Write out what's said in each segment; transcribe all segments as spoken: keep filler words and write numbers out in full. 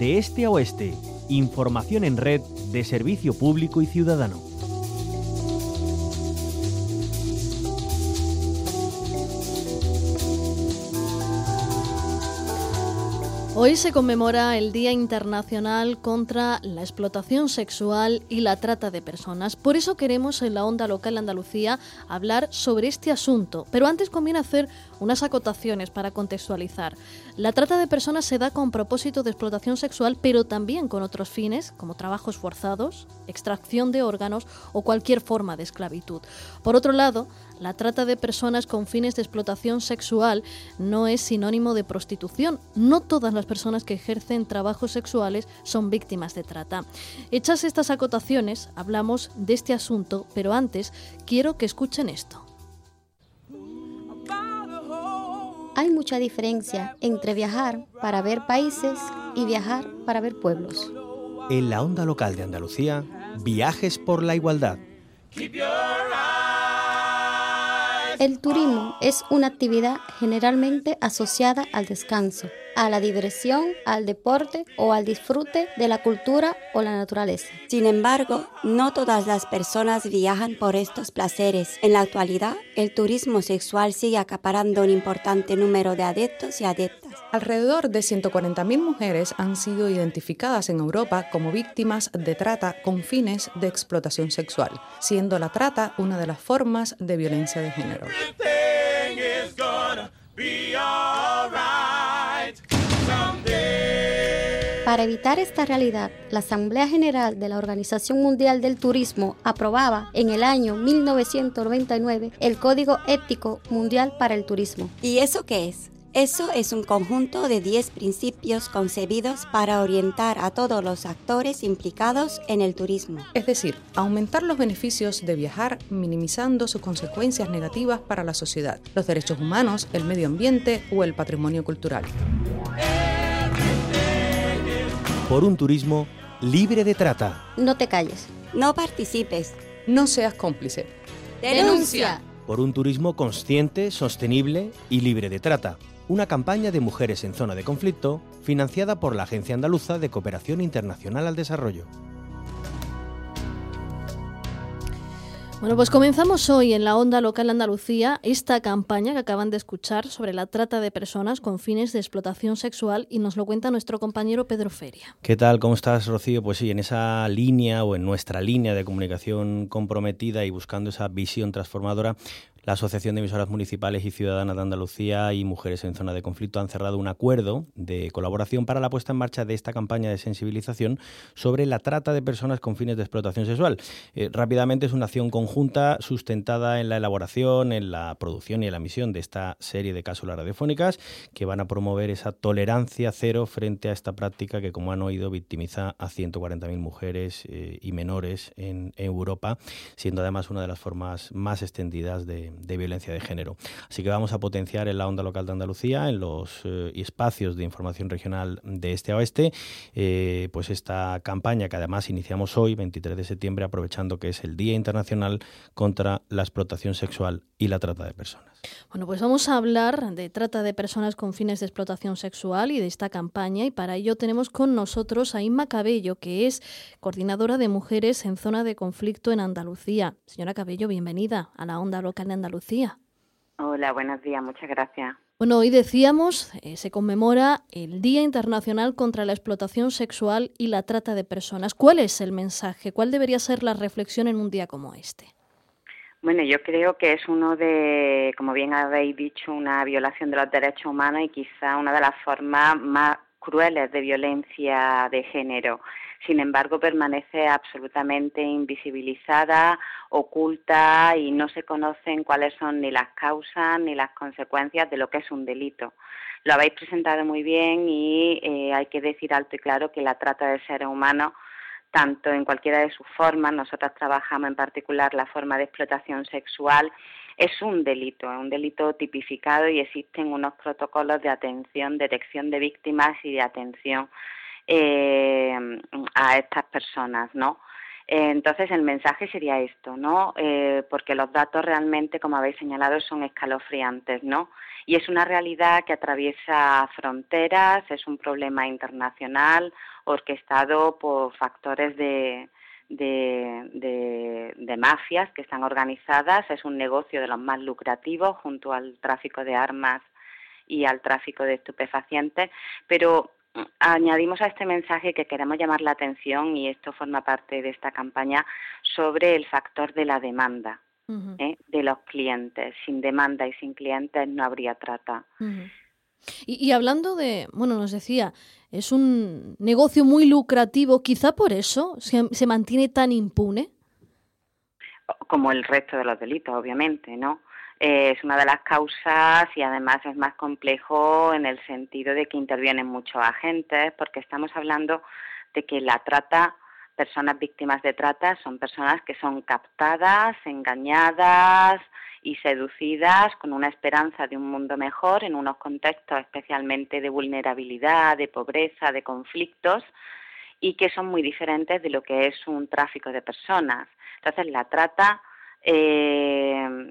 de este a oeste. Información en red de servicio público y ciudadano. Hoy se conmemora el Día Internacional contra la Explotación Sexual y la Trata de Personas. Por eso queremos en la Onda Local Andalucía hablar sobre este asunto. Pero antes conviene hacer unas acotaciones para contextualizar. La trata de personas se da con propósito de explotación sexual, pero también con otros fines, como trabajos forzados, extracción de órganos o cualquier forma de esclavitud. Por otro lado, la trata de personas con fines de explotación sexual no es sinónimo de prostitución. No todas las personas que ejercen trabajos sexuales son víctimas de trata. Hechas estas acotaciones, hablamos de este asunto, pero antes quiero que escuchen esto. Hay mucha diferencia entre viajar para ver países y viajar para ver pueblos. En la Onda Local de Andalucía, Viajes por la Igualdad. El turismo es una actividad generalmente asociada al descanso, a la diversión, al deporte o al disfrute de la cultura o la naturaleza. Sin embargo, no todas las personas viajan por estos placeres. En la actualidad, el turismo sexual sigue acaparando un importante número de adeptos y adeptas. Alrededor de ciento cuarenta mil mujeres han sido identificadas en Europa como víctimas de trata con fines de explotación sexual, siendo la trata una de las formas de violencia de género. Para evitar esta realidad, la Asamblea General de la Organización Mundial del Turismo aprobaba en el año mil novecientos noventa y nueve el Código Ético Mundial para el Turismo. ¿Y eso qué es? Eso es un conjunto de diez principios concebidos para orientar a todos los actores implicados en el turismo. Es decir, aumentar los beneficios de viajar, minimizando sus consecuencias negativas para la sociedad, los derechos humanos, el medio ambiente o el patrimonio cultural. Por un turismo libre de trata. No te calles. No participes. No seas cómplice. ¡Denuncia! Por un turismo consciente, sostenible y libre de trata. Una campaña de mujeres en zona de conflicto financiada por la Agencia Andaluza de Cooperación Internacional al Desarrollo. Bueno, pues comenzamos hoy en la Onda Local Andalucía esta campaña que acaban de escuchar sobre la trata de personas con fines de explotación sexual y nos lo cuenta nuestro compañero Pedro Feria. ¿Qué tal? ¿Cómo estás, Rocío? Pues sí, en esa línea o en nuestra línea de comunicación comprometida y buscando esa visión transformadora, la Asociación de Emisoras Municipales y Ciudadanas de Andalucía y Mujeres en Zona de Conflicto han cerrado un acuerdo de colaboración para la puesta en marcha de esta campaña de sensibilización sobre la trata de personas con fines de explotación sexual. Eh, rápidamente es una acción conjunta sustentada en la elaboración, en la producción y en la emisión de esta serie de cápsulas radiofónicas que van a promover esa tolerancia cero frente a esta práctica que, como han oído, victimiza a ciento cuarenta mil mujeres eh, y menores en, en Europa, siendo además una de las formas más extendidas de de violencia de género. Así que vamos a potenciar en la Onda Local de Andalucía, en los eh, espacios de información regional de este a oeste, eh, pues esta campaña que además iniciamos hoy, veintitrés de septiembre, aprovechando que es el Día Internacional contra la Explotación Sexual y la Trata de Personas. Bueno, pues vamos a hablar de trata de personas con fines de explotación sexual y de esta campaña, y para ello tenemos con nosotros a Inma Cabello, que es coordinadora de mujeres en zona de conflicto en Andalucía. Señora Cabello, bienvenida a la Onda Local de Andalucía. Hola, buenos días, muchas gracias. Bueno, hoy decíamos, eh, se conmemora el Día Internacional contra la Explotación Sexual y la Trata de Personas. ¿Cuál es el mensaje? ¿Cuál debería ser la reflexión en un día como este? Bueno, yo creo que es uno de, como bien habéis dicho, una violación de los derechos humanos y quizá una de las formas más crueles de violencia de género. Sin embargo, permanece absolutamente invisibilizada, oculta y no se conocen cuáles son ni las causas ni las consecuencias de lo que es un delito. Lo habéis presentado muy bien y eh, hay que decir alto y claro que la trata de seres humanos, tanto en cualquiera de sus formas, nosotros trabajamos en particular la forma de explotación sexual, es un delito, es un delito tipificado y existen unos protocolos de atención, detección de víctimas y de atención eh, a estas personas, ¿no? Entonces, el mensaje sería esto, ¿no? Eh, porque los datos realmente, como habéis señalado, son escalofriantes, ¿no? Y es una realidad que atraviesa fronteras, es un problema internacional orquestado por factores de, de, de, de mafias que están organizadas. Es un negocio de los más lucrativos junto al tráfico de armas y al tráfico de estupefacientes, pero añadimos a este mensaje que queremos llamar la atención, y esto forma parte de esta campaña, sobre el factor de la demanda, uh-huh. ¿eh? de los clientes. Sin demanda y sin clientes no habría trata. Uh-huh. Y, y hablando de, bueno, nos decía, es un negocio muy lucrativo, quizá por eso se, se mantiene tan impune. Como el resto de los delitos, obviamente, ¿no? Es una de las causas y además es más complejo en el sentido de que intervienen muchos agentes, porque estamos hablando de que la trata, personas víctimas de trata, son personas que son captadas, engañadas y seducidas con una esperanza de un mundo mejor en unos contextos especialmente de vulnerabilidad, de pobreza, de conflictos, y que son muy diferentes de lo que es un tráfico de personas. Entonces, la trata Eh,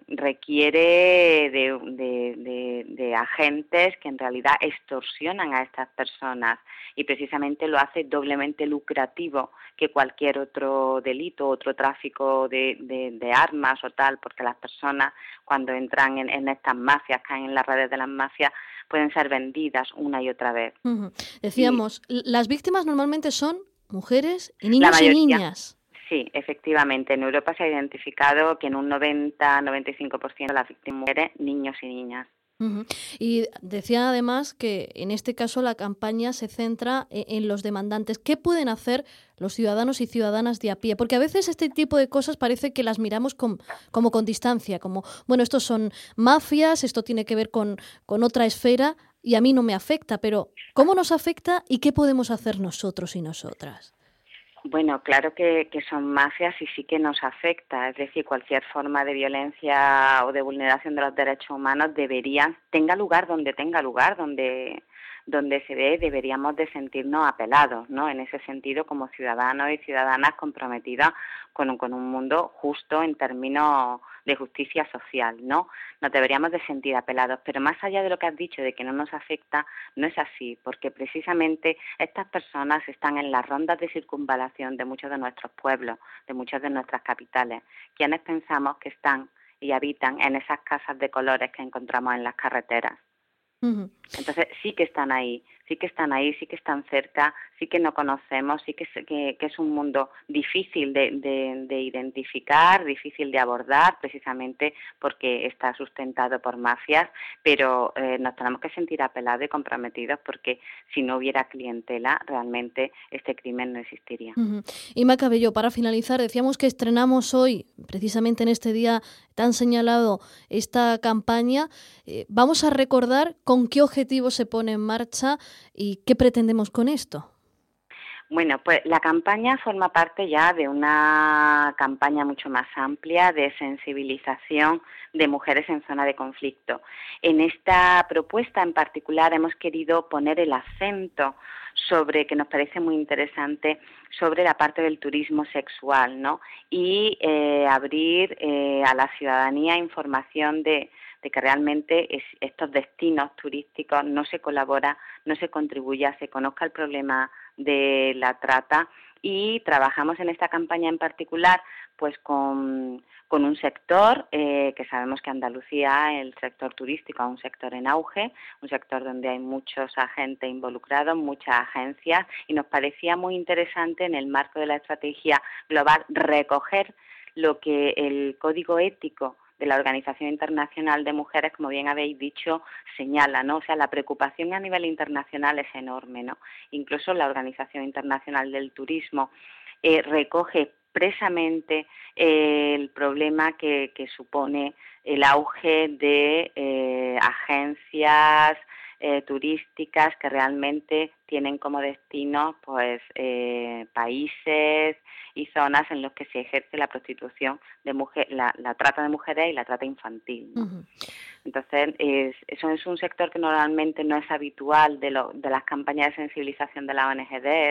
requiere de, de, de, de agentes que en realidad extorsionan a estas personas, y precisamente lo hace doblemente lucrativo que cualquier otro delito, otro tráfico de, de, de armas o tal, porque las personas cuando entran en, en estas mafias, caen en las redes de las mafias, pueden ser vendidas una y otra vez. Uh-huh. Decíamos, y las víctimas normalmente son mujeres y niños y niñas. Sí, efectivamente. En Europa se ha identificado que en un noventa a noventa y cinco por ciento de las víctimas mujeres, niños y niñas. Uh-huh. Y decía además que en este caso la campaña se centra en los demandantes. ¿Qué pueden hacer los ciudadanos y ciudadanas de a pie? Porque a veces este tipo de cosas parece que las miramos con, como con distancia, como, bueno, estos son mafias, esto tiene que ver con, con otra esfera y a mí no me afecta, pero ¿cómo nos afecta y qué podemos hacer nosotros y nosotras? Bueno, claro que, que son mafias y sí que nos afecta, es decir, cualquier forma de violencia o de vulneración de los derechos humanos debería, tenga lugar donde tenga lugar, donde donde se ve, deberíamos de sentirnos apelados, ¿no? En ese sentido, como ciudadanos y ciudadanas comprometidas con un, con un mundo justo en términos de justicia social, ¿no? Nos deberíamos de sentir apelados, pero más allá de lo que has dicho, de que no nos afecta, no es así, porque precisamente estas personas están en las rondas de circunvalación de muchos de nuestros pueblos, de muchas de nuestras capitales, quienes pensamos que están y habitan en esas casas de colores que encontramos en las carreteras. Uh-huh. Entonces sí que están ahí, sí que están ahí, sí que están cerca, sí que no conocemos, sí que, que, que es un mundo difícil de, de, de identificar, difícil de abordar, precisamente porque está sustentado por mafias, pero eh, nos tenemos que sentir apelados y comprometidos, porque si no hubiera clientela, realmente este crimen no existiría. Uh-huh. Inma Cabello, para finalizar, decíamos que estrenamos hoy, precisamente en este día tan señalado, esta campaña. Eh, vamos a recordar con qué objetivo se pone en marcha y qué pretendemos con esto. Bueno, pues la campaña forma parte ya de una campaña mucho más amplia de sensibilización de mujeres en zona de conflicto. En esta propuesta en particular hemos querido poner el acento sobre, que nos parece muy interesante, sobre la parte del turismo sexual, ¿no? Y eh, abrir eh, a la ciudadanía información de, de que realmente es, estos destinos turísticos no se colabora, no se contribuye, se conozca el problema de la trata, y trabajamos en esta campaña en particular pues con, con un sector eh, que sabemos que Andalucía, el sector turístico, es un sector en auge, un sector donde hay muchos agentes involucrados, muchas agencias, y nos parecía muy interesante en el marco de la estrategia global recoger lo que el código ético de la Organización Internacional de Mujeres, como bien habéis dicho, señala, ¿no? O sea, la preocupación a nivel internacional es enorme, ¿no? Incluso la Organización Internacional del Turismo eh, recoge expresamente eh, el problema que, que supone el auge de eh, agencias eh, turísticas que realmente tienen como destino pues eh, países y zonas en los que se ejerce la prostitución de mujer, la, la trata de mujeres y la trata infantil, ¿no? Uh-huh. Entonces, es, eso es un sector que normalmente no es habitual de, lo, de las campañas de sensibilización de la O N G D,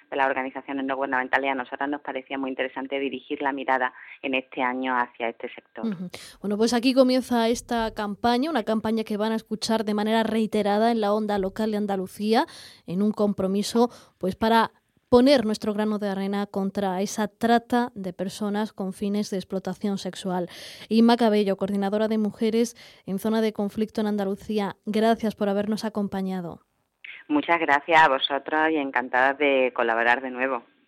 de las organizaciones no gubernamentales, y a nosotras nos parecía muy interesante dirigir la mirada en este año hacia este sector. Uh-huh. Bueno, pues aquí comienza esta campaña, una campaña que van a escuchar de manera reiterada en la onda local de Andalucía, en un compromiso pues para poner nuestro grano de arena contra esa trata de personas con fines de explotación sexual. Inma Cabello, coordinadora de mujeres en zona de conflicto en Andalucía, gracias por habernos acompañado. Muchas gracias a vosotros y encantadas de colaborar de nuevo.